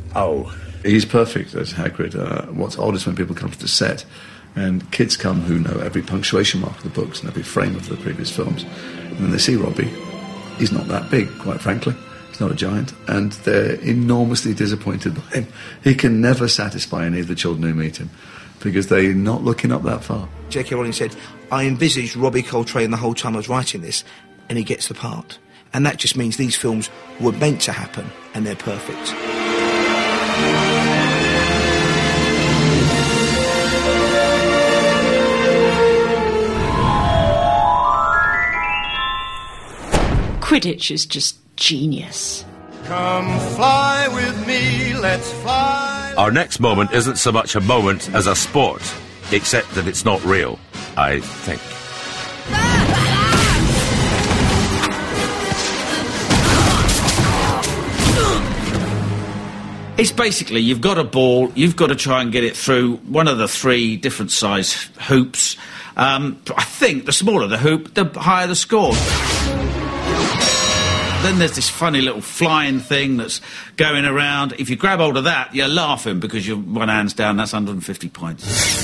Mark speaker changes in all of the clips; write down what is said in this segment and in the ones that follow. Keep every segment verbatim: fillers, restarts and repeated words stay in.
Speaker 1: Oh.
Speaker 2: He's perfect as Hagrid. Uh, what's odd is when people come to the set and kids come who know every punctuation mark of the books and every frame of the previous films, and then they see Robbie. He's not that big, quite frankly. He's not a giant, and they're enormously disappointed by him. He can never satisfy any of the children who meet him because they're not looking up that far.
Speaker 3: J K Rowling said, I envisaged Robbie Coltrane the whole time I was writing this, and he gets the part. And that just means these films were meant to happen, and they're perfect.
Speaker 4: Quidditch is just genius.
Speaker 5: Come fly with me, let's fly.
Speaker 1: Our next moment isn't so much a moment as a sport, except that it's not real, I think.
Speaker 6: It's basically, you've got a ball, you've got to try and get it through one of the three different size hoops. Um, I think the smaller the hoop, the higher the score. Then there's this funny little flying thing that's going around. If you grab hold of that, you're laughing because you're one hand's down, that's one hundred fifty points.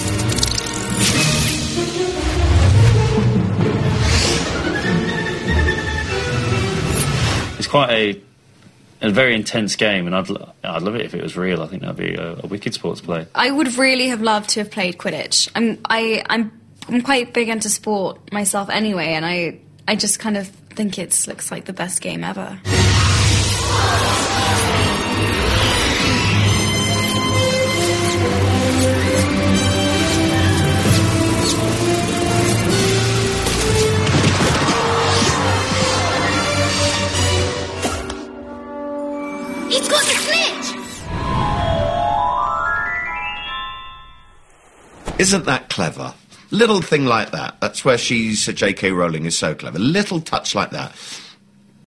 Speaker 7: It's quite a... a very intense game, and I'd, I'd love it if it was real. I think that'd be a, a wicked sport to play.
Speaker 8: I would really have loved to have played Quidditch. I'm I I'm I'm quite big into sport myself anyway, and I I just kind of think it looks like the best game ever.
Speaker 9: He's got the snitch!
Speaker 10: Isn't that clever? Little thing like that. That's where she's, uh, J K Rowling is so clever. Little touch like that.